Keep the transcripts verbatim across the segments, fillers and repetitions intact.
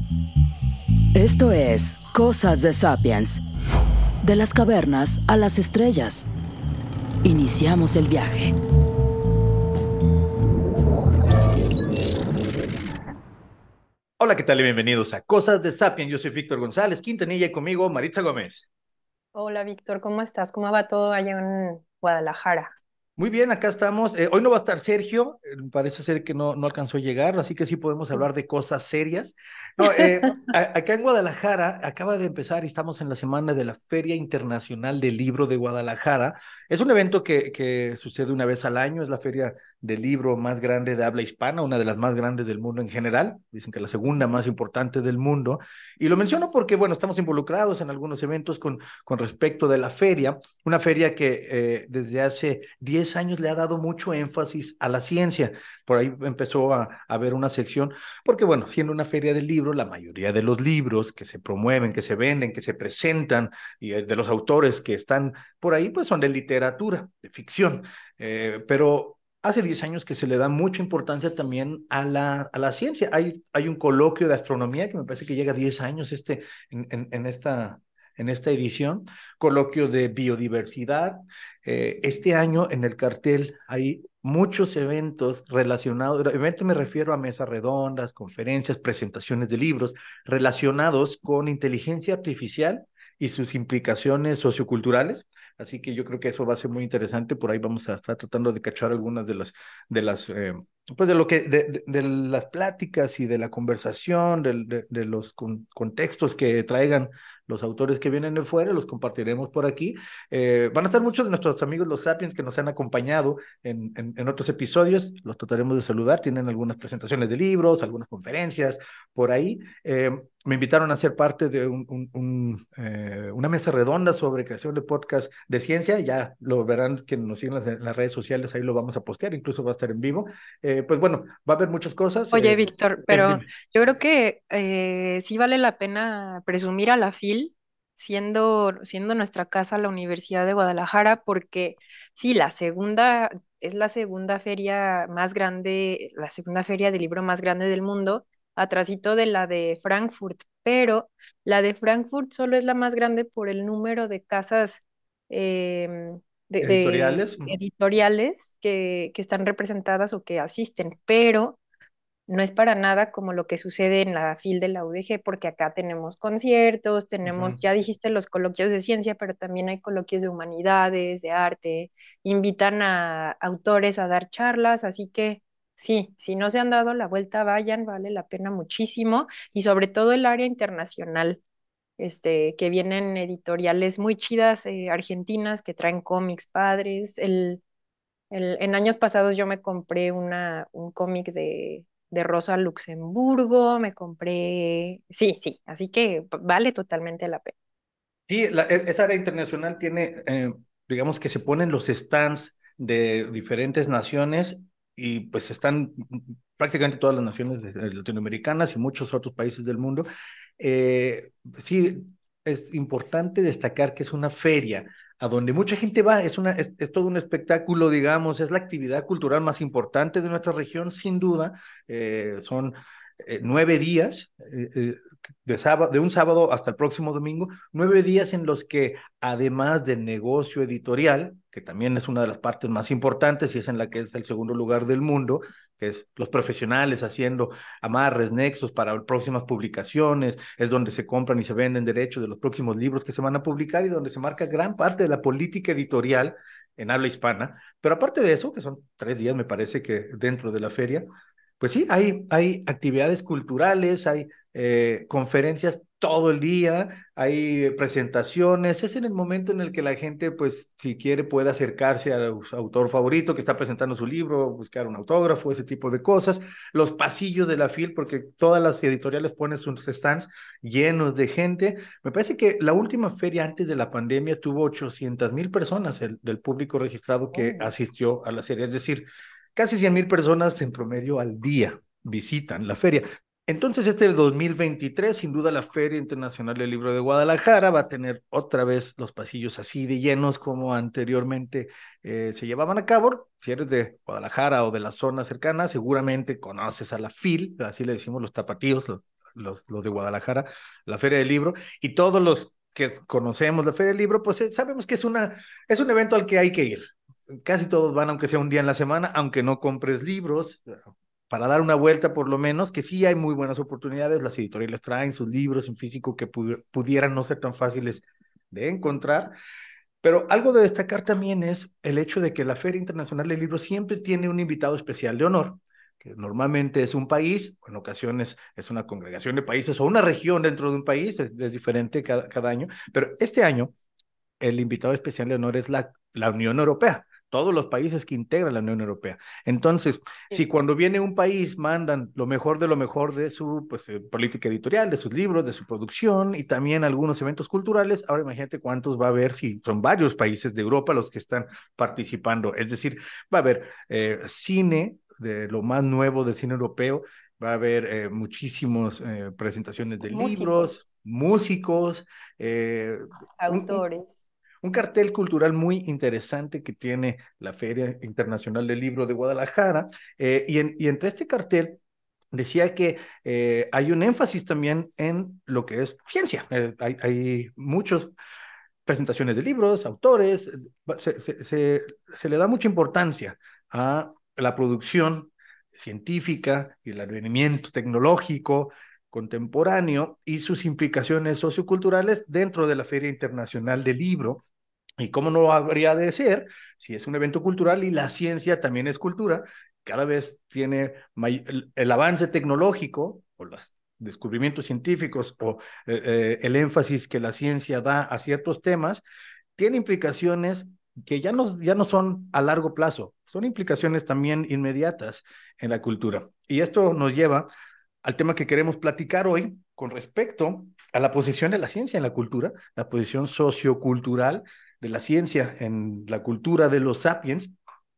Esto es Cosas de Sapiens. De las cavernas a las estrellas. Iniciamos el viaje. Hola, ¿qué tal? Y bienvenidos a Cosas de Sapiens. Yo soy Víctor González Quintanilla y conmigo Maritza Gómez. Hola Víctor, ¿cómo estás? ¿Cómo va todo allá en Guadalajara? Muy bien, acá estamos. Eh, hoy no va a estar Sergio, eh, parece ser que no, no alcanzó a llegar, así que sí podemos hablar de cosas serias. No, eh, a- acá en Guadalajara acaba de empezar y estamos en la semana de la Feria Internacional del Libro de Guadalajara. Es un evento que, que sucede una vez al año, es la feria del libro más grande de habla hispana, una de las más grandes del mundo en general, dicen que la segunda más importante del mundo. Y lo menciono porque, bueno, estamos involucrados en algunos eventos con, con respecto de la feria, una feria que eh, desde hace diez años le ha dado mucho énfasis a la ciencia. Por ahí empezó a, a haber una sección, porque bueno, siendo una feria del libro, la mayoría de los libros que se promueven, que se venden, que se presentan, y eh, de los autores que están por ahí, pues son de literatura, de ficción. Eh, pero hace diez años que se le da mucha importancia también a la, a la ciencia. Hay, hay un coloquio de astronomía que me parece que llega a diez años este, en, en, en esta en esta edición, coloquio de biodiversidad. Eh, este año en el cartel hay muchos eventos relacionados, eventos me refiero a mesas redondas, conferencias, presentaciones de libros relacionados con inteligencia artificial y sus implicaciones socioculturales. Así que yo creo que eso va a ser muy interesante. Por ahí vamos a estar tratando de cachar algunas de las, de las, eh, pues de lo que, de, de, de las pláticas y de la conversación, de, de, de los con, contextos que traigan los autores que vienen de fuera, los compartiremos por aquí. Eh, van a estar muchos de nuestros amigos los Sapiens que nos han acompañado en, en, en otros episodios, los trataremos de saludar, tienen algunas presentaciones de libros, algunas conferencias por ahí. Eh, me invitaron a ser parte de un, un, un, eh, una mesa redonda sobre creación de podcast de ciencia, ya lo verán quienes nos siguen en las, en las redes sociales, ahí lo vamos a postear, incluso va a estar en vivo. Eh, pues bueno, va a haber muchas cosas. Oye Eh, Víctor, eh, pero dime. yo creo que eh, sí vale la pena presumir a la F I L siendo, siendo nuestra casa la Universidad de Guadalajara, porque sí, la segunda es la segunda feria más grande, la segunda feria de libro más grande del mundo, atrasito de la de Frankfurt, pero la de Frankfurt solo es la más grande por el número de casas em, de, de Editoriales. Uh-huh. editoriales que, que están representadas o que asisten, pero no es para nada como lo que sucede en la F I L de la U D G, porque acá tenemos conciertos, tenemos, Uh-huh. ya dijiste los coloquios de ciencia, pero también hay coloquios de humanidades, de arte, invitan a autores a dar charlas, así que sí, si no se han dado la vuelta, vayan, vale la pena muchísimo, y sobre todo el área internacional, este, que vienen editoriales muy chidas, eh, argentinas, que traen cómics padres, el el- en años pasados yo me compré una, un cómic de, de Rosa Luxemburgo, me compré, sí, sí, así que p- vale totalmente la pena. Sí, la, e- esa área internacional tiene, eh, digamos que se ponen los stands de diferentes naciones y pues están prácticamente todas las naciones de- de latinoamericanas y muchos otros países del mundo. Eh, sí, es importante destacar que es una feria a donde mucha gente va, es, una, es, es todo un espectáculo, digamos, es la actividad cultural más importante de nuestra región, sin duda. Eh, son eh, nueve días, eh, eh, de, sábado, de un sábado hasta el próximo domingo, nueve días en los que, además del negocio editorial, que también es una de las partes más importantes y es en la que es el segundo lugar del mundo, que es los profesionales haciendo amarres, nexos para próximas publicaciones, es donde se compran y se venden derechos de los próximos libros que se van a publicar y donde se marca gran parte de la política editorial en habla hispana. Pero aparte de eso, que son tres días, me parece que dentro de la feria, pues sí, hay, hay actividades culturales, hay eh, conferencias todo el día, hay presentaciones, es en el momento en el que la gente, pues, si quiere, puede acercarse a su autor favorito que está presentando su libro, buscar un autógrafo, ese tipo de cosas, los pasillos de la F I L, porque todas las editoriales ponen sus stands llenos de gente. Me parece que la última feria antes de la pandemia tuvo ochocientas mil personas el, del público registrado que Oh. asistió a la feria, es decir, casi cien mil personas en promedio al día visitan la feria. Entonces, este dos mil veintitrés, sin duda, la Feria Internacional del Libro de Guadalajara va a tener otra vez los pasillos así de llenos como anteriormente eh, se llevaban a cabo. Si eres de Guadalajara o de la zona cercana, seguramente conoces a la F I L, así le decimos los tapatíos, los, los, los de Guadalajara, la Feria del Libro, y todos los que conocemos la Feria del Libro, pues eh, sabemos que es, una, es un evento al que hay que ir. Casi todos van, aunque sea un día en la semana, aunque no compres libros, para dar una vuelta por lo menos, que sí hay muy buenas oportunidades, las editoriales traen sus libros en físico que pu pudieran no ser tan fáciles de encontrar, pero algo de destacar también es el hecho de que la Feria Internacional del Libro siempre tiene un invitado especial de honor, que normalmente es un país, en ocasiones es una congregación de países o una región dentro de un país, es, es diferente cada, cada año, pero este año el invitado especial de honor es la, la Unión Europea, todos los países que integran la Unión Europea. Entonces, Sí. si cuando viene un país mandan lo mejor de lo mejor de su pues, eh, política editorial, de sus libros, de su producción y también algunos eventos culturales, ahora imagínate cuántos va a haber si son varios países de Europa los que están participando. Es decir, va a haber eh, cine de lo más nuevo del cine europeo, va a haber eh, muchísimas eh, presentaciones de Músicos, libros, músicos, eh, un, un, autores. un cartel cultural muy interesante que tiene la Feria Internacional del Libro de Guadalajara. Eh, y, en, y entre este cartel decía que eh, hay un énfasis también en lo que es ciencia. Eh, hay, hay muchas presentaciones de libros, autores, se, se, se, se le da mucha importancia a la producción científica y el advenimiento tecnológico contemporáneo y sus implicaciones socioculturales dentro de la Feria Internacional del Libro. ¿Y cómo no habría de ser si es un evento cultural y la ciencia también es cultura? Cada vez tiene el, el avance tecnológico o los descubrimientos científicos o eh, eh, el énfasis que la ciencia da a ciertos temas, tiene implicaciones que ya no, ya no son a largo plazo, son implicaciones también inmediatas en la cultura. Y esto nos lleva al tema que queremos platicar hoy con respecto a la posición de la ciencia en la cultura, la posición sociocultural de la ciencia en la cultura de los sapiens,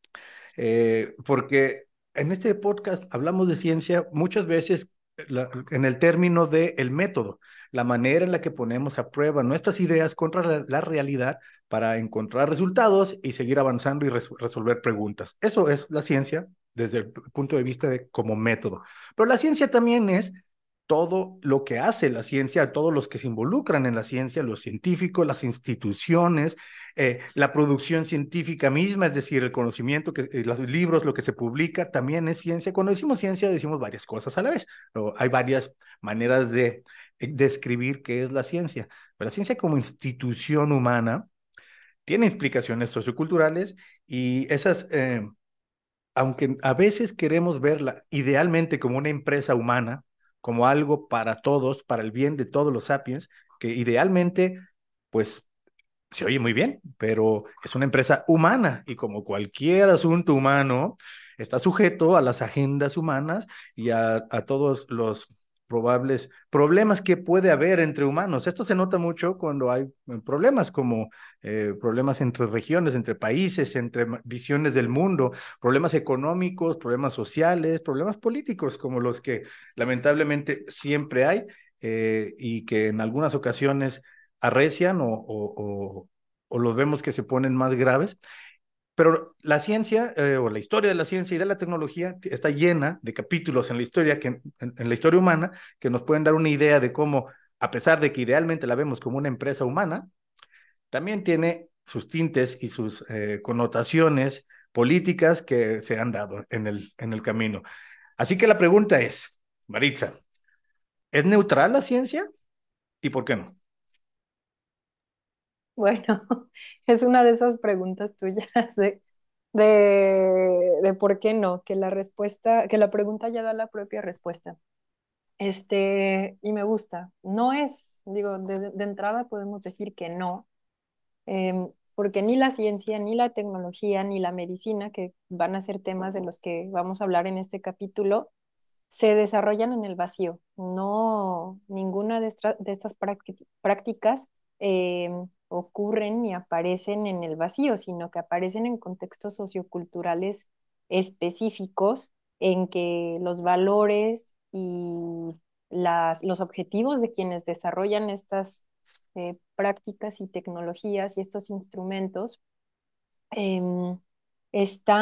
eh, porque en este podcast hablamos de ciencia muchas veces la, en el término de el método, la manera en la que ponemos a prueba nuestras ideas contra la, la realidad para encontrar resultados y seguir avanzando y res, resolver preguntas. Eso es la ciencia desde el punto de vista de como método. Pero la ciencia también es todo lo que hace la ciencia, todos los que se involucran en la ciencia, los científicos, las instituciones, eh, la producción científica misma, es decir, el conocimiento, que, eh, los libros, lo que se publica, también es ciencia. Cuando decimos ciencia, decimos varias cosas a la vez. Pero hay varias maneras de describir qué es la ciencia. Pero la ciencia como institución humana tiene implicaciones socioculturales y esas... Eh, aunque a veces queremos verla idealmente como una empresa humana, como algo para todos, para el bien de todos los sapiens, que idealmente, pues se oye muy bien, pero es una empresa humana y como cualquier asunto humano, está sujeto a las agendas humanas y a, a todos los probables problemas que puede haber entre humanos. Esto se nota mucho cuando hay problemas como eh, problemas entre regiones, entre países, entre visiones del mundo, problemas económicos, problemas sociales, problemas políticos como los que lamentablemente siempre hay eh, y que en algunas ocasiones arrecian o, o, o, o los vemos que se ponen más graves. Pero la ciencia eh, o la historia de la ciencia y de la tecnología está llena de capítulos en la historia, que, en, en la historia humana que nos pueden dar una idea de cómo, a pesar de que idealmente la vemos como una empresa humana, también tiene sus tintes y sus eh, connotaciones políticas que se han dado en el, en el camino. Así que la pregunta es, Maritza, ¿es neutral la ciencia y por qué no? Bueno, es una de esas preguntas tuyas de, de, de por qué no, que la respuesta, que la pregunta ya da la propia respuesta. Este, y me gusta. No es, digo, de, de entrada podemos decir que no, em, porque ni la ciencia, ni la tecnología, ni la medicina, que van a ser temas de los que vamos a hablar en este capítulo, se desarrollan en el vacío. No, ninguna de, esta- de estas prácti- prácticas eh, ocurren ni aparecen en el vacío, sino que aparecen en contextos socioculturales específicos en que los valores y las, los objetivos de quienes desarrollan estas eh, prácticas y tecnologías y estos instrumentos em,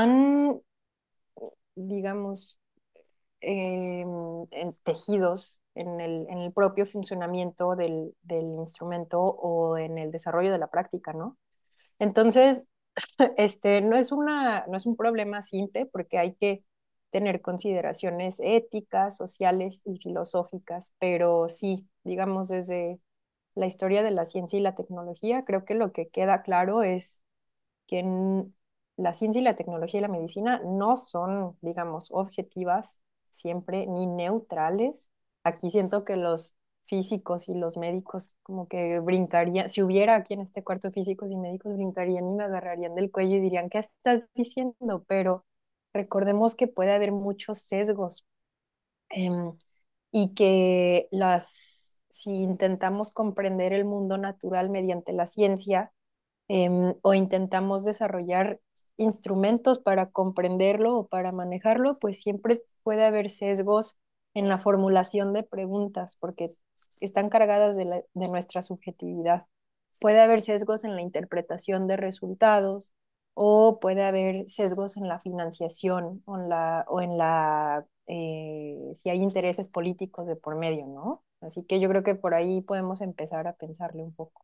están, digamos, eh, en tejidos en el, en el propio funcionamiento del, del instrumento o en el desarrollo de la práctica, ¿no? Entonces, este, no es una, no es un problema simple porque hay que tener consideraciones éticas, sociales y filosóficas, pero sí, digamos, desde la historia de la ciencia y la tecnología, creo que lo que queda claro es que en la ciencia y la tecnología y la medicina no son, digamos, objetivas siempre ni neutrales. Aquí siento que los físicos y los médicos como que brincarían, si hubiera aquí en este cuarto físicos y médicos brincarían y me agarrarían del cuello y dirían, ¿qué estás diciendo? Pero recordemos que puede haber muchos sesgos em, y que las, si intentamos comprender el mundo natural mediante la ciencia, em, o intentamos desarrollar instrumentos para comprenderlo o para manejarlo, pues siempre puede haber sesgos en la formulación de preguntas porque están cargadas de, la- de nuestra subjetividad. Puede haber sesgos en la interpretación de resultados o puede haber sesgos en la financiación o en la, o en la eh, si hay intereses políticos de por medio, ¿no? Así que yo creo que por ahí podemos empezar a pensarle un poco.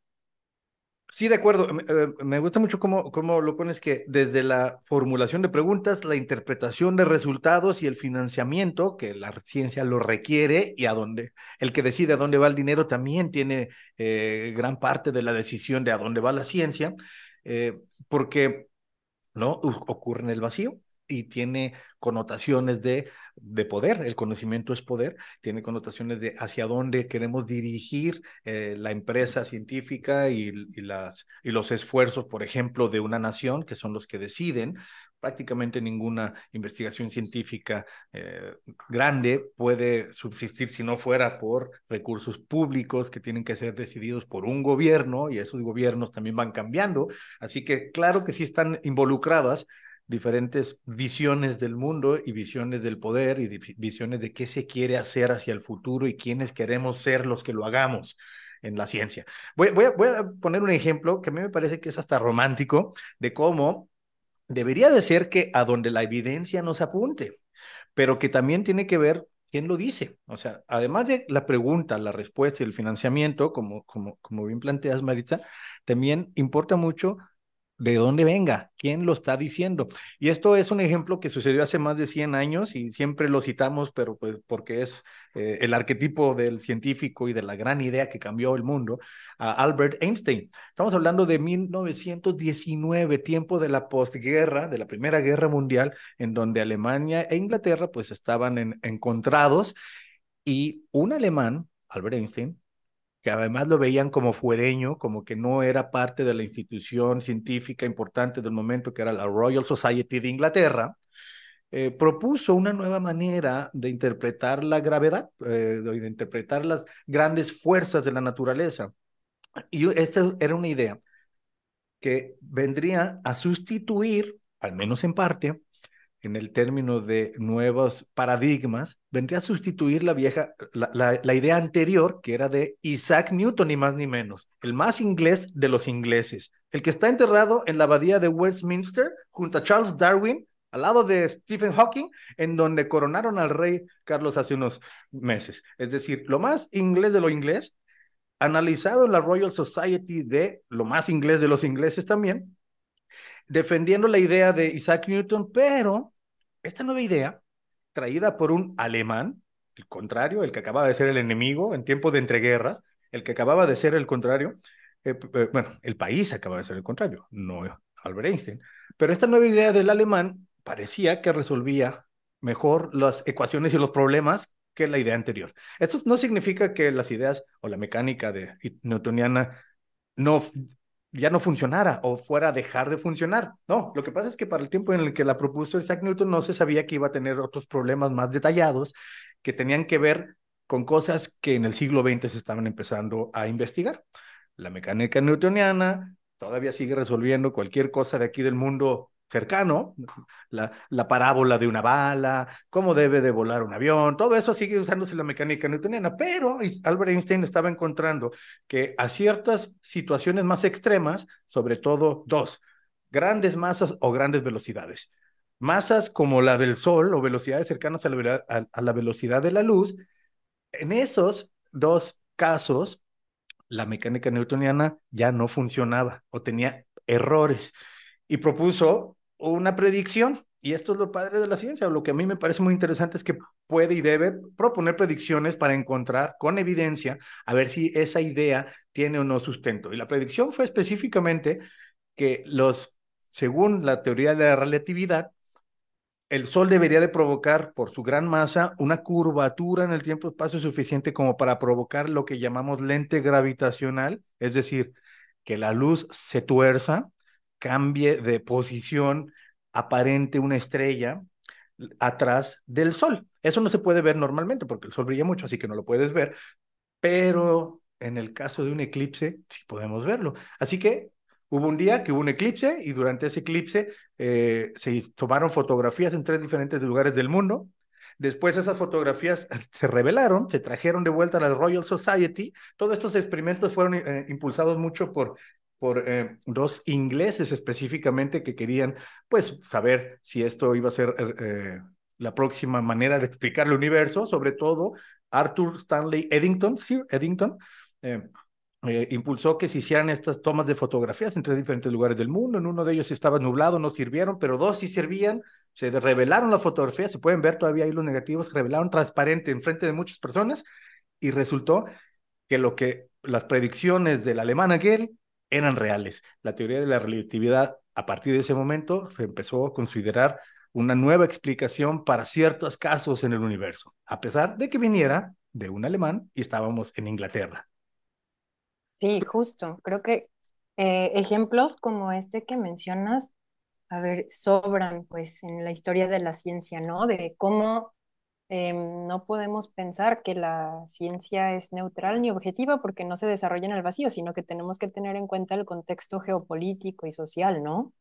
Sí, de acuerdo. Me, eh, me gusta mucho cómo, cómo lo pones que desde la formulación de preguntas, la interpretación de resultados y el financiamiento, que la ciencia lo requiere y a dónde, el que decide a dónde va el dinero también tiene eh, gran parte de la decisión de a dónde va la ciencia, eh, porque ¿no? U- ocurre en el vacío y tiene connotaciones de, de poder. El conocimiento es poder, tiene connotaciones de hacia dónde queremos dirigir eh, la empresa científica y, y, las, y los esfuerzos, por ejemplo, de una nación, que son los que deciden. Prácticamente ninguna investigación científica eh, grande puede subsistir si no fuera por recursos públicos que tienen que ser decididos por un gobierno y esos gobiernos también van cambiando. Así que claro que sí están involucradas diferentes visiones del mundo y visiones del poder y visiones de qué se quiere hacer hacia el futuro y quiénes queremos ser los que lo hagamos en la ciencia. Voy, voy, a, voy a poner un ejemplo que a mí me parece que es hasta romántico de cómo debería de ser que a donde la evidencia nos apunte, pero que también tiene que ver quién lo dice. O sea, además de la pregunta, la respuesta y el financiamiento, como, como, como bien planteas, Maritza, también importa mucho de dónde venga, quién lo está diciendo. Y esto es un ejemplo que sucedió hace más de cien años y siempre lo citamos, pero pues porque es eh, el arquetipo del científico y de la gran idea que cambió el mundo, a Albert Einstein. Estamos hablando de mil novecientos diecinueve, tiempo de la posguerra, de la Primera Guerra Mundial, en donde Alemania e Inglaterra pues estaban en, encontrados y un alemán, Albert Einstein, que además lo veían como fuereño, como que no era parte de la institución científica importante del momento, que era la Royal Society de Inglaterra, eh, propuso una nueva manera de interpretar la gravedad, eh, de interpretar las grandes fuerzas de la naturaleza. Y esta era una idea que vendría a sustituir, al menos en parte, en el término de nuevos paradigmas, vendría a sustituir la vieja, la, la, la, idea anterior, que era de Isaac Newton, ni más ni menos, el más inglés de los ingleses, el que está enterrado en la abadía de Westminster, junto a Charles Darwin, al lado de Stephen Hawking, en donde coronaron al rey Carlos hace unos meses. Es decir, lo más inglés de lo inglés, analizado en la Royal Society de lo más inglés de los ingleses también, defendiendo la idea de Isaac Newton, pero esta nueva idea, traída por un alemán, el contrario, el que acababa de ser el enemigo en tiempos de entreguerras, el que acababa de ser el contrario, eh, eh, bueno, el país acaba de ser el contrario, no Albert Einstein, pero esta nueva idea del alemán parecía que resolvía mejor las ecuaciones y los problemas que la idea anterior. Esto no significa que las ideas o la mecánica de newtoniana no ya no funcionara o fuera a dejar de funcionar. No, lo que pasa es que para el tiempo en el que la propuso Isaac Newton no se sabía que iba a tener otros problemas más detallados que tenían que ver con cosas que en el siglo veinte se estaban empezando a investigar. La mecánica newtoniana todavía sigue resolviendo cualquier cosa de aquí del mundo cercano, la, la parábola de una bala, cómo debe de volar un avión, todo eso sigue usándose la mecánica newtoniana, pero Albert Einstein estaba encontrando que a ciertas situaciones más extremas, sobre todo dos, grandes masas o grandes velocidades, masas como la del Sol o velocidades cercanas a la, a, a la velocidad de la luz, En esos dos casos, la mecánica newtoniana ya no funcionaba o tenía errores y propuso una predicción. Y esto es lo padre de la ciencia. Lo que a mí me parece muy interesante es que puede y debe proponer predicciones para encontrar con evidencia a ver si esa idea tiene o no sustento. Y la predicción fue específicamente que los, según la teoría de la relatividad, el Sol debería de provocar por su gran masa una curvatura en el tiempo-espacio suficiente como para provocar lo que llamamos lente gravitacional, es decir, que la luz se tuerza, cambie de posición aparente una estrella atrás del Sol. Eso no se puede ver normalmente porque el Sol brilla mucho, así que no lo puedes ver, pero en el caso de un eclipse sí podemos verlo. Así que hubo un día que hubo un eclipse y durante ese eclipse eh, se tomaron fotografías en tres diferentes lugares del mundo. Después esas fotografías se revelaron, se trajeron de vuelta a la Royal Society. Todos estos experimentos fueron eh, impulsados mucho por, por eh, dos ingleses específicamente que querían pues saber si esto iba a ser eh, la próxima manera de explicar el universo, sobre todo Arthur Stanley Eddington, Sir Eddington, eh, eh, impulsó que se hicieran estas tomas de fotografías en tres diferentes lugares del mundo. En uno de ellos estaba nublado, no sirvieron, pero dos sí servían. Se revelaron las fotografías, se pueden ver todavía ahí los negativos, se revelaron transparente en frente de muchas personas y resultó que lo que las predicciones del alemán Hegel eran reales. La teoría de la relatividad a partir de ese momento se empezó a considerar una nueva explicación para ciertos casos en el universo, a pesar de que viniera de un alemán y estábamos en Inglaterra. Sí, justo. Creo que eh, ejemplos como este que mencionas, a ver, sobran pues en la historia de la ciencia, ¿no? De cómo eh, no podemos pensar que la ciencia es neutral ni objetiva porque no se desarrolla en el vacío, sino que tenemos que tener en cuenta el contexto geopolítico y social, ¿no?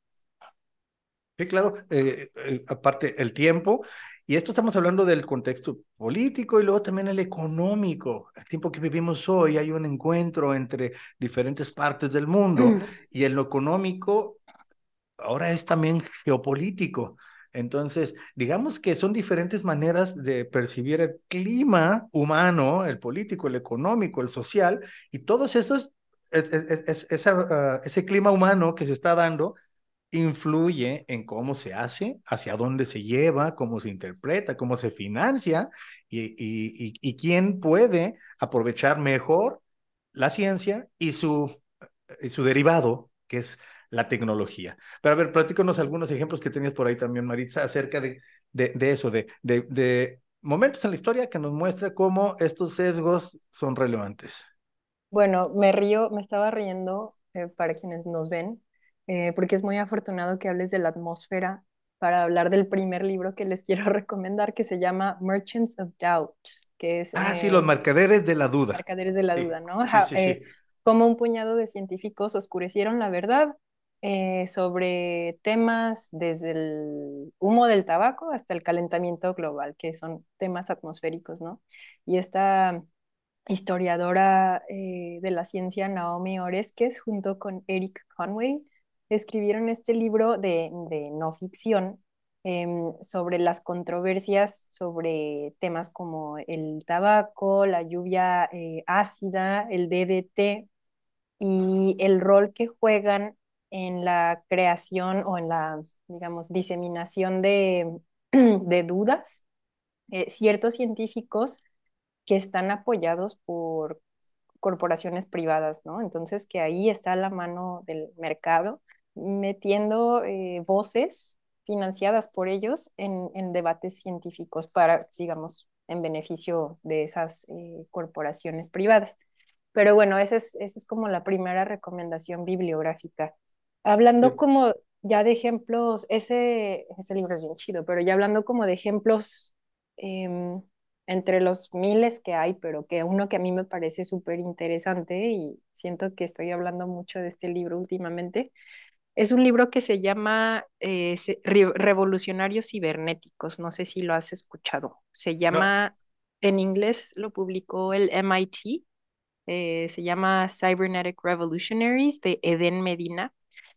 Sí, claro, eh, eh, aparte el tiempo, y esto estamos hablando del contexto político y luego también el económico. El tiempo que vivimos hoy hay un encuentro entre diferentes partes del mundo y en lo económico ahora es también geopolítico. Entonces, digamos que son diferentes maneras de percibir el clima humano, el político, el económico, el social, y todos esos, es, es, es, esa, uh, ese clima humano que se está dando influye en cómo se hace, hacia dónde se lleva, cómo se interpreta, cómo se financia y, y, y, y quién puede aprovechar mejor la ciencia y su, y su derivado, que es la tecnología. Pero a ver, platícanos algunos ejemplos que tenías por ahí también, Maritza, acerca de, de, de eso, de, de, de momentos en la historia que nos muestra cómo estos sesgos son relevantes. Bueno, me río, me estaba riendo eh, para quienes nos ven, eh, porque es muy afortunado que hables de la atmósfera para hablar del primer libro que les quiero recomendar, que se llama Merchants of Doubt, que es Ah, sí, eh, los mercaderes de la duda. Mercaderes de la Sí, Duda, ¿no? sí, Ja- sí, eh, sí. cómo un puñado de científicos oscurecieron la verdad eh, sobre temas desde el humo del tabaco hasta el calentamiento global, que son temas atmosféricos, ¿no? Y esta historiadora eh, de la ciencia, Naomi Oreskes, junto con Eric Conway, escribieron este libro de, de no ficción em, sobre las controversias sobre temas como el tabaco, la lluvia eh, ácida, el D D T y el rol que juegan en la creación o en la, digamos, diseminación de, de dudas. Eh, ciertos científicos que están apoyados por corporaciones privadas, ¿no? Entonces, que ahí está la mano del mercado metiendo eh, voces financiadas por ellos en, en, debates científicos para, digamos, en beneficio de esas eh, corporaciones privadas. Pero bueno, esa es, esa es como la primera recomendación bibliográfica. Hablando Sí. como ya de ejemplos, ese, ese libro es bien chido, pero ya hablando como de ejemplos eh, entre los miles que hay, pero que uno que a mí me parece súper interesante y siento que estoy hablando mucho de este libro últimamente, es un libro que se llama eh, se- Re- Revolucionarios Cibernéticos, no sé si lo has escuchado. Se No, llama, en inglés lo publicó el M I T, eh, se llama Cybernetic Revolutionaries de Eden Medina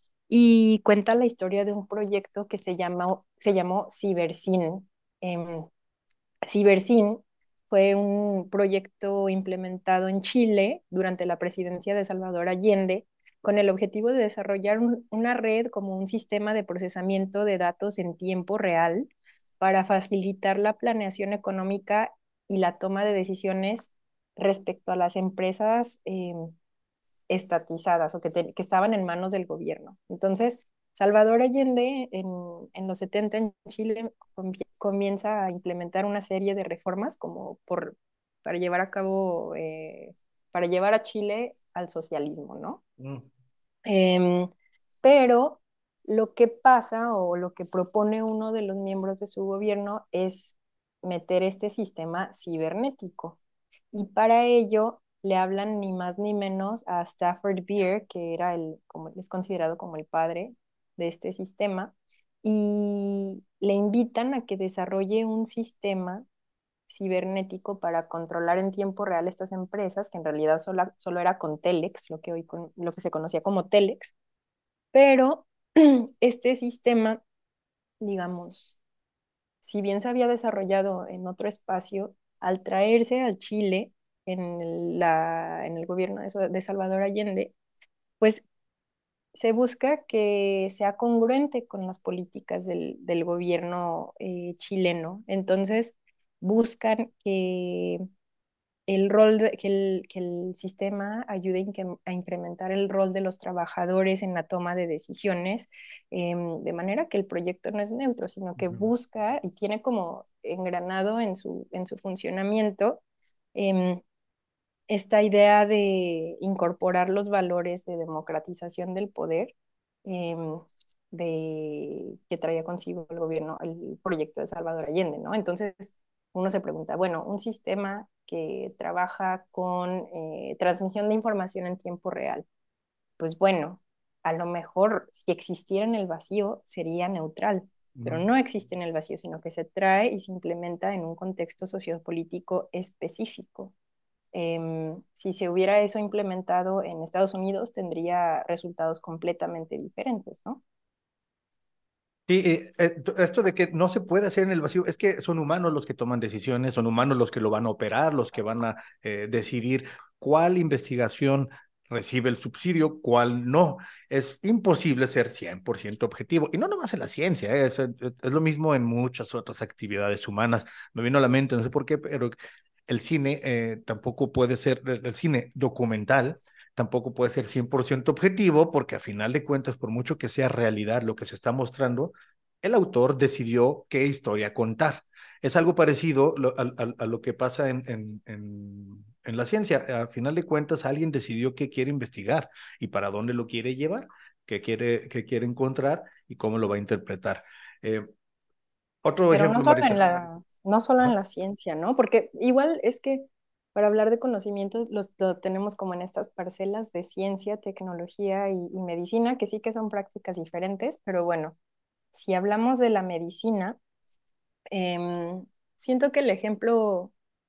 y cuenta la historia de un proyecto que se llama, se llamó CiberSyn. Em, CiberSyn fue un proyecto implementado en Chile durante la presidencia de Salvador Allende con el objetivo de desarrollar un- una red como un sistema de procesamiento de datos en tiempo real para facilitar la planeación económica y la toma de decisiones respecto a las empresas eh, estatizadas o que, te- que estaban en manos del gobierno. Entonces, Salvador Allende en, en los setenta en Chile comie- comienza a implementar una serie de reformas como por, para llevar a cabo, eh, para llevar a Chile al socialismo, ¿no? Mm, Em, pero lo que pasa o lo que propone uno de los miembros de su gobierno es meter este sistema cibernético. Y para ello le hablan ni más ni menos a Stafford Beer, que era el, como es considerado como el padre de este sistema, y le invitan a que desarrolle un sistema cibernético para controlar en tiempo real estas empresas, que en realidad solo, solo era con Telex, lo que hoy con, lo que se conocía como Telex, pero este sistema, digamos, si bien se había desarrollado en otro espacio, al traerse al Chile en el, la, en el gobierno de, de Salvador Allende, pues se busca que sea congruente con las políticas del, del gobierno eh, chileno. Entonces, buscan que el rol de- que el, que el sistema ayude inque- a incrementar el rol de los trabajadores en la toma de decisiones, em, de manera que el proyecto no es neutro, sino que ujú, busca y tiene como engranado en su, en su funcionamiento em, esta idea de incorporar los valores de democratización del poder em, de, que traía consigo el gobierno, el proyecto de Salvador Allende, ¿no? Entonces uno se pregunta, bueno, un sistema que trabaja con eh, transmisión de información en tiempo real, pues bueno, a lo mejor si existiera en el vacío sería neutral, pero ujú. no existe en el vacío, sino que se trae y se implementa en un contexto sociopolítico específico. Em, si se hubiera eso implementado en Estados Unidos, tendría resultados completamente diferentes, ¿no? Sí, eh, eh, esto de que no se puede hacer en el vacío, es que son humanos los que toman decisiones, son humanos los que lo van a operar, los que van a eh, decidir cuál investigación recibe el subsidio, cuál no. Es imposible ser cien por ciento objetivo. Y no nomás en la ciencia, eh, es, es, es lo mismo en muchas otras actividades humanas. Me vino a la mente, no sé por qué, pero el cine eh, tampoco puede ser, el, el cine documental tampoco puede ser cien por ciento objetivo, porque a final de cuentas, por mucho que sea realidad lo que se está mostrando, el autor decidió qué historia contar. Es algo parecido lo, a, a, a, lo que pasa en, en, en, en, la ciencia. A final de cuentas, alguien decidió qué quiere investigar y para dónde lo quiere llevar, qué quiere, qué quiere encontrar y cómo lo va a interpretar. Eh, otro Pero no ejemplo, solo en Maritza. la, no solo en Ajá. la ciencia, ¿no? Porque igual es que para hablar de conocimiento los, lo tenemos como en estas parcelas de ciencia, tecnología y, y medicina, que sí que son prácticas diferentes, pero bueno, si hablamos de la medicina, em, siento que el ejemplo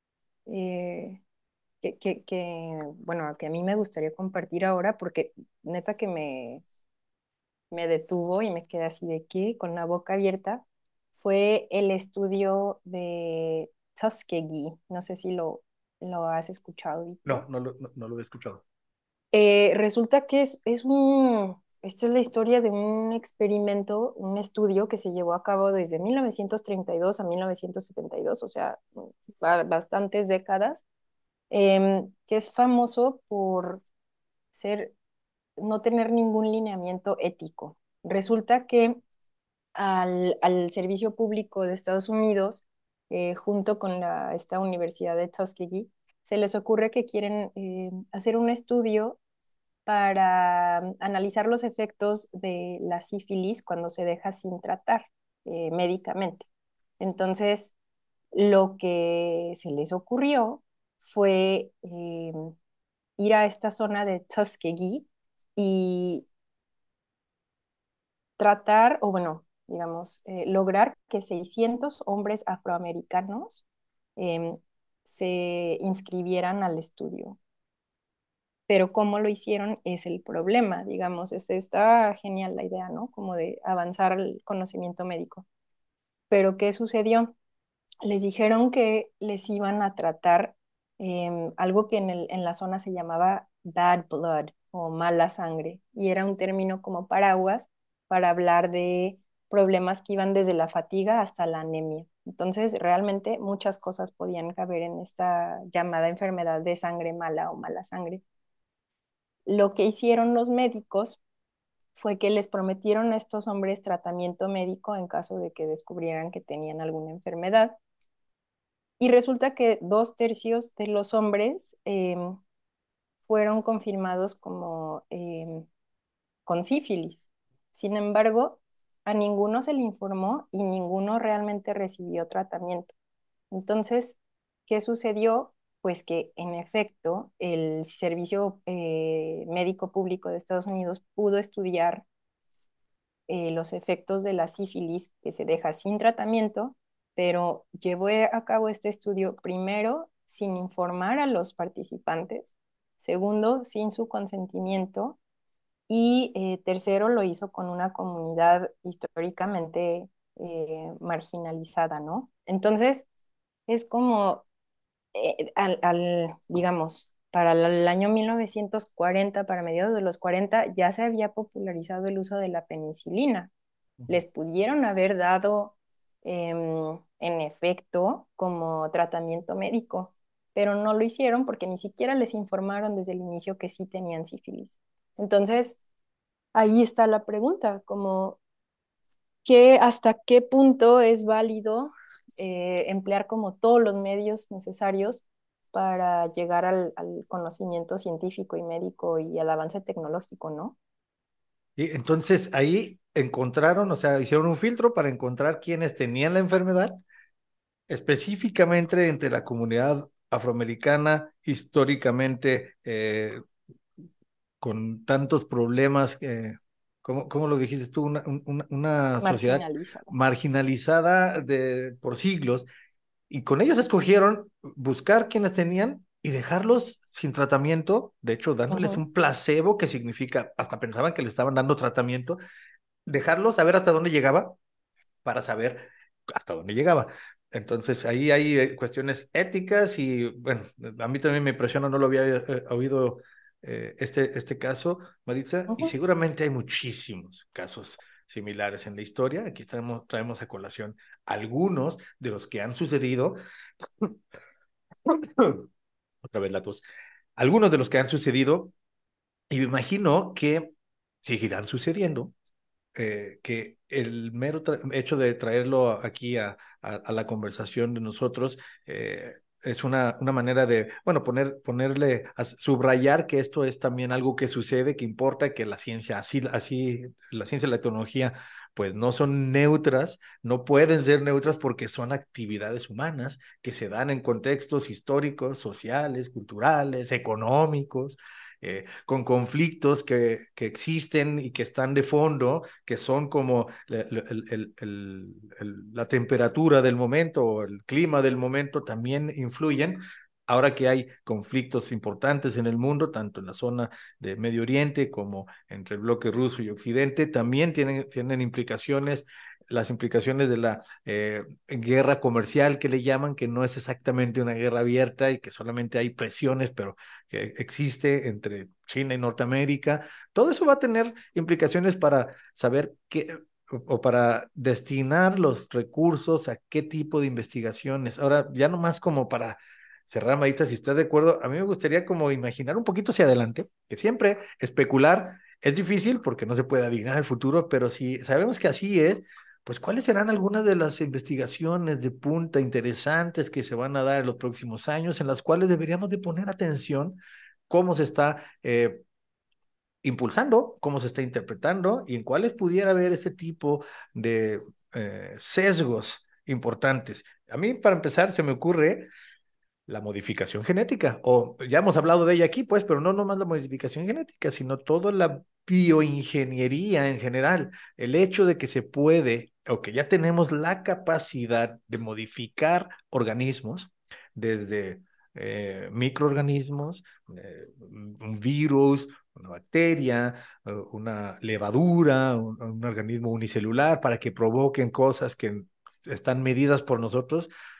eh, que, que, que, bueno, que a mí me gustaría compartir ahora, porque neta que me, me detuvo y me quedé así de qué, con la boca abierta, fue el estudio de Tuskegee. No sé si lo, lo has escuchado, Víctor. No, no lo, no, no lo he escuchado. Eh, resulta que es, es un, esta es la historia de un experimento, un estudio que se llevó a cabo desde mil novecientos treinta y dos a mil novecientos setenta y dos, o sea, ba- bastantes décadas, em, que es famoso por ser, no tener ningún lineamiento ético. Resulta que al, al servicio público de Estados Unidos, eh, junto con la, esta Universidad de Tuskegee, se les ocurre que quieren eh, hacer un estudio para mm, analizar los efectos de la sífilis cuando se deja sin tratar eh, médicamente. Entonces, lo que se les ocurrió fue eh, ir a esta zona de Tuskegee y tratar, o bueno, digamos, eh, lograr que seiscientos hombres afroamericanos eh, se inscribieran al estudio. Pero cómo lo hicieron es el problema, digamos, es, está genial la idea, ¿no? Como de avanzar el conocimiento médico. Pero ¿qué sucedió? les dijeron que les iban a tratar em, algo que en el, en la zona se llamaba bad blood o mala sangre, y era un término como paraguas para hablar de problemas que iban desde la fatiga hasta la anemia. Entonces, realmente muchas cosas podían caber en esta llamada enfermedad de sangre mala o mala sangre. Lo que hicieron los médicos fue que les prometieron a estos hombres tratamiento médico en caso de que descubrieran que tenían alguna enfermedad. Y resulta que dos tercios de los hombres eh, fueron confirmados como eh, con sífilis. Sin embargo, a ninguno se le informó y ninguno realmente recibió tratamiento. Entonces, ¿qué sucedió? Pues que en efecto el Servicio eh, Médico Público de Estados Unidos pudo estudiar eh, los efectos de la sífilis que se deja sin tratamiento, pero llevó a cabo este estudio primero sin informar a los participantes, segundo sin su consentimiento y eh, tercero lo hizo con una comunidad históricamente eh, marginalizada, ¿no? Entonces, es como eh, al, al, digamos, para el año mil novecientos cuarenta, para mediados de los cuarenta, ya se había popularizado el uso de la penicilina. Les pudieron haber dado, eh, en efecto, como tratamiento médico, pero no lo hicieron porque ni siquiera les informaron desde el inicio que sí tenían sífilis. Entonces, ahí está la pregunta, como ¿qué, hasta qué punto es válido eh, emplear como todos los medios necesarios para llegar al, al conocimiento científico y médico y al avance tecnológico, ¿no? Y entonces ahí encontraron, o sea, hicieron un filtro para encontrar quienes tenían la enfermedad, específicamente entre la comunidad afroamericana, históricamente eh, con tantos problemas, eh, ¿cómo, cómo lo dijiste tú? Una, una, una sociedad Marginalizado. marginalizada de, por siglos, y con ellos escogieron buscar quienes tenían y dejarlos sin tratamiento, de hecho, dándoles Ujú. un placebo, que significa, hasta pensaban que le estaban dando tratamiento, dejarlos saber hasta dónde llegaba para saber hasta dónde llegaba. Entonces ahí hay eh, cuestiones éticas y bueno, a mí también me impresiona, no lo había eh, oído eh, este, este caso, Maritza, y Ujú. seguramente hay muchísimos casos similares en la historia. Aquí traemos, traemos a colación algunos de los que han sucedido. Otra vez la tos. Algunos de los que han sucedido y me imagino que seguirán sucediendo, eh, que el mero hecho de traerlo aquí a, a, a la conversación de nosotros eh, es una, una manera de, bueno, poner, ponerle, a subrayar que esto es también algo que sucede, que importa, que la ciencia, así, así, la ciencia y la tecnología, pues no son neutras, no pueden ser neutras porque son actividades humanas que se dan en contextos históricos, sociales, culturales, económicos, eh, con conflictos que, que existen y que están de fondo, que son como el, el, el, el, la temperatura del momento o el clima del momento también influyen. Ahora que hay conflictos importantes en el mundo, tanto en la zona de Medio Oriente como entre el bloque ruso y Occidente, también tienen, tienen implicaciones, las implicaciones de la eh, guerra comercial que le llaman, que no es exactamente una guerra abierta y que solamente hay presiones, pero que existe entre China y Norteamérica. Todo eso va a tener implicaciones para saber qué o, o para destinar los recursos a qué tipo de investigaciones. Ahora, ya nomás como para cerrar, Marita, si estás de acuerdo, a mí me gustaría como imaginar un poquito hacia adelante, que siempre especular es difícil porque no se puede adivinar el futuro, pero si sabemos que así es, pues cuáles serán algunas de las investigaciones de punta interesantes que se van a dar en los próximos años, en las cuales deberíamos de poner atención cómo se está eh, impulsando, cómo se está interpretando y en cuáles pudiera haber ese tipo de eh, sesgos importantes. A mí, para empezar, se me ocurre la modificación genética, o ya hemos hablado de ella aquí, pues, pero no nomás la modificación genética, sino toda la bioingeniería en general, el hecho de que se puede, o que ya tenemos la capacidad de modificar organismos desde eh, microorganismos, eh, un virus, una bacteria, eh, una levadura, un, un organismo unicelular, para que provoquen cosas que están medidas por nosotros,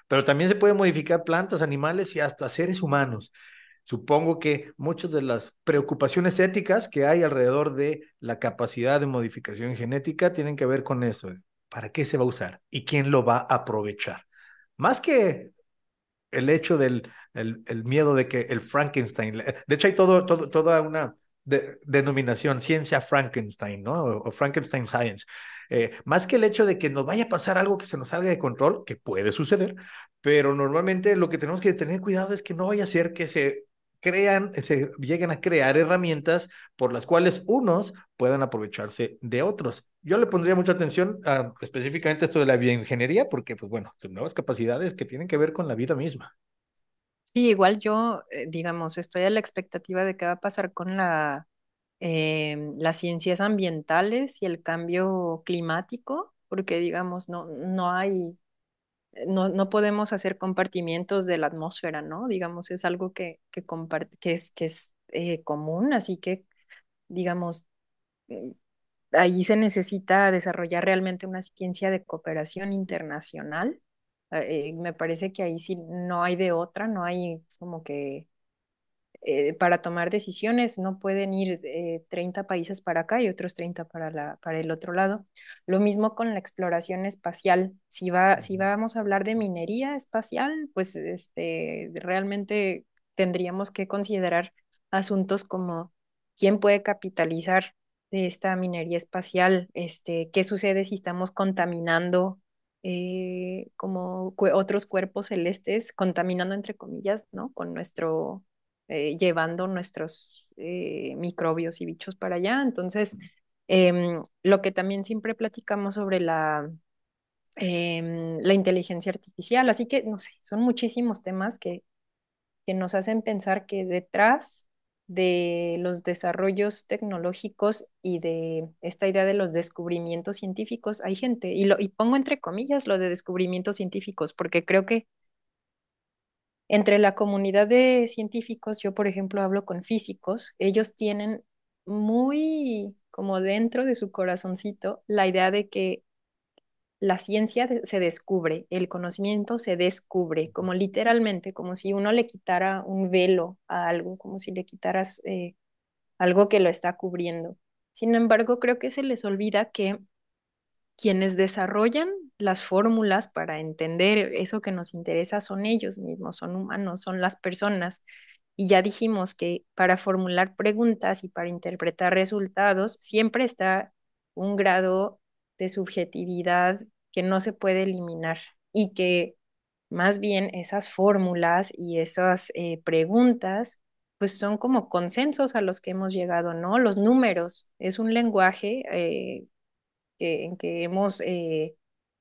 pero también se puede modificar plantas, animales y hasta seres humanos. Supongo que muchas de las preocupaciones éticas que hay alrededor de la capacidad de modificación genética tienen que ver con eso. ¿Para qué se va a usar? ¿Y quién lo va a aprovechar? Más que el hecho del el, el miedo de que el Frankenstein, de hecho hay todo, todo, toda una de, denominación, ciencia Frankenstein, ¿no? O, o Frankenstein Science. Eh, más que el hecho de que nos vaya a pasar algo que se nos salga de control, que puede suceder, pero normalmente lo que tenemos que tener cuidado es que no vaya a ser que se crean, se lleguen a crear herramientas por las cuales unos puedan aprovecharse de otros. Yo le pondría mucha atención a específicamente esto de la bioingeniería, porque, pues bueno, son nuevas capacidades que tienen que ver con la vida misma. Sí, igual yo, eh, digamos, estoy a la expectativa de qué va a pasar con la, em, las ciencias ambientales y el cambio climático, porque, digamos, no, no hay, no, no podemos hacer compartimientos de la atmósfera, ¿no? Digamos, es algo que, que, compart- que es, que es eh, común, así que, digamos, mm, ahí se necesita desarrollar realmente una ciencia de cooperación internacional. Eh, me parece que ahí sí no hay de otra, no hay como que eh, para tomar decisiones no pueden ir eh, treinta países para acá y otros treinta para, la, para el otro lado. Lo mismo con la exploración espacial. Si, va, si vamos a hablar de minería espacial, pues este, realmente tendríamos que considerar asuntos como quién puede capitalizar de esta minería espacial, este, qué sucede si estamos contaminando eh, como cu otros cuerpos celestes, contaminando entre comillas, ¿no? Con nuestro eh, llevando nuestros eh, microbios y bichos para allá. Entonces, eh, lo que también siempre platicamos sobre la, eh, la inteligencia artificial, así que, no sé, son muchísimos temas que, que nos hacen pensar que detrás de los desarrollos tecnológicos y de esta idea de los descubrimientos científicos hay gente, y, lo, y pongo entre comillas lo de descubrimientos científicos, porque creo que entre la comunidad de científicos, yo por ejemplo hablo con físicos, ellos tienen muy como dentro de su corazoncito la idea de que la ciencia de- se descubre, el conocimiento se descubre, como literalmente, como si uno le quitara un velo a algo, como si le quitaras eh, algo que lo está cubriendo. Sin embargo, creo que se les olvida que quienes desarrollan las fórmulas para entender eso que nos interesa son ellos mismos, son humanos, son las personas. Y ya dijimos que para formular preguntas y para interpretar resultados siempre está un grado de subjetividad que no se puede eliminar y que más bien esas fórmulas y esas eh, preguntas pues son como consensos a los que hemos llegado, ¿no? Los números es un lenguaje eh, que, en que hemos, eh,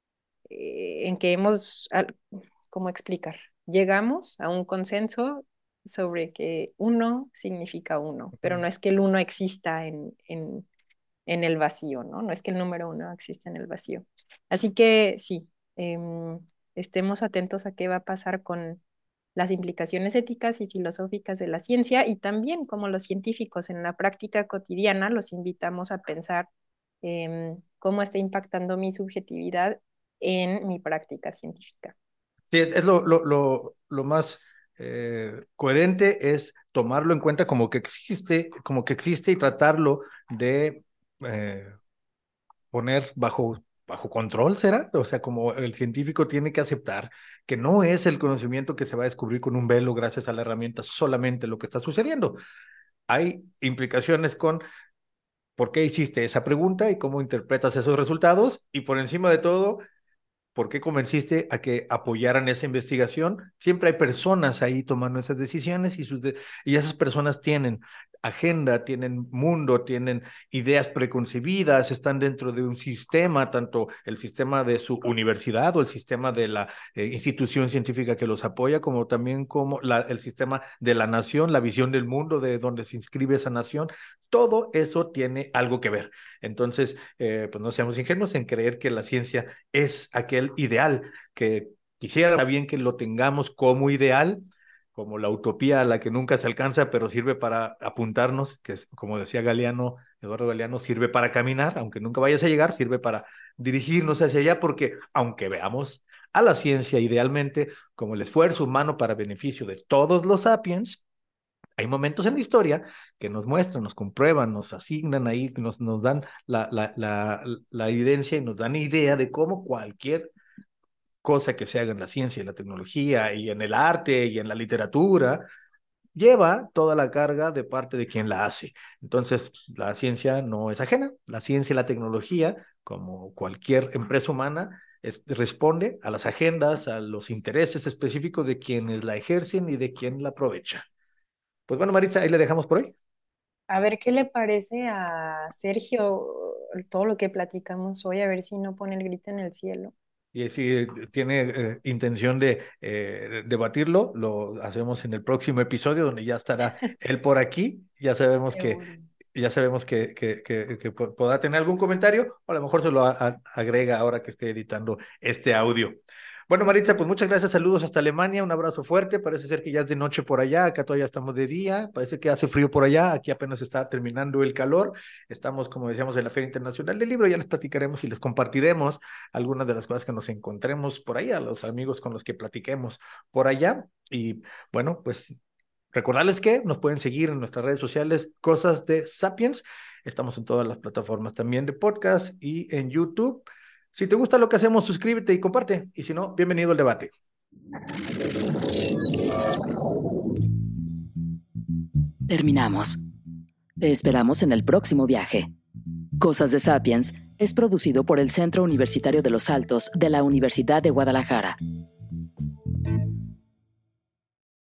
eh, en que hemos, al- ¿cómo explicar? Llegamos a un consenso sobre que uno significa uno, pero no es que el uno exista en, en, en el vacío, ¿no? No es que el número uno exista en el vacío. Así que sí, em, estemos atentos a qué va a pasar con las implicaciones éticas y filosóficas de la ciencia y también como los científicos en la práctica cotidiana los invitamos a pensar em, cómo está impactando mi subjetividad en mi práctica científica. Sí, es, es lo, lo, lo, lo más eh, coherente es tomarlo en cuenta como que existe, como que existe y tratarlo de eh, poner bajo, bajo control, ¿será? O sea, como el científico tiene que aceptar que no es el conocimiento que se va a descubrir con un velo gracias a la herramienta solamente lo que está sucediendo. Hay implicaciones con por qué hiciste esa pregunta y cómo interpretas esos resultados y por encima de todo ¿por qué convenciste a que apoyaran esa investigación? Siempre hay personas ahí tomando esas decisiones y, sus de y esas personas tienen agenda, tienen mundo, tienen ideas preconcebidas, están dentro de un sistema, tanto el sistema de su universidad o el sistema de la eh, institución científica que los apoya, como también como la, el sistema de la nación, la visión del mundo de donde se inscribe esa nación. Todo eso tiene algo que ver. Entonces, eh, pues no seamos ingenuos en creer que la ciencia es aquel ideal que quisiera bien que lo tengamos como ideal, como la utopía a la que nunca se alcanza, pero sirve para apuntarnos, que es, como decía Galeano, Eduardo Galeano, sirve para caminar, aunque nunca vayas a llegar, sirve para dirigirnos hacia allá, porque aunque veamos a la ciencia idealmente como el esfuerzo humano para beneficio de todos los sapiens, hay momentos en la historia que nos muestran, nos comprueban, nos asignan ahí, nos, nos dan la, la, la, la evidencia y nos dan idea de cómo cualquier cosa que se haga en la ciencia y la tecnología y en el arte y en la literatura lleva toda la carga de parte de quien la hace. Entonces, la ciencia no es ajena. La ciencia y la tecnología, como cualquier empresa humana, es, responde a las agendas, a los intereses específicos de quienes la ejercen y de quien la aprovecha. Pues bueno, Maritza, ahí le dejamos por hoy. A ver qué le parece a Sergio todo lo que platicamos hoy, a ver si no pone el grito en el cielo. Y si tiene eh, intención de eh, debatirlo, lo hacemos en el próximo episodio, donde ya estará él por aquí. Ya sabemos que, Seguro. ya sabemos que, que, que, que podrá tener algún comentario, o a lo mejor se lo a, a, agrega ahora que esté editando este audio. Bueno, Maritza, pues muchas gracias, saludos hasta Alemania, un abrazo fuerte, parece ser que ya es de noche por allá, acá todavía estamos de día, parece que hace frío por allá, aquí apenas está terminando el calor, estamos, como decíamos, en la Feria Internacional del Libro, ya les platicaremos y les compartiremos algunas de las cosas que nos encontremos por allá, los amigos con los que platiquemos por allá, y bueno, pues recordarles que nos pueden seguir en nuestras redes sociales, Cosas de Sapiens, estamos en todas las plataformas también de podcast y en YouTube. Si te gusta lo que hacemos, suscríbete y comparte. Y si no, bienvenido al debate. Terminamos. Te esperamos en el próximo viaje. Cosas de Sapiens es producido por el Centro Universitario de los Altos de la Universidad de Guadalajara.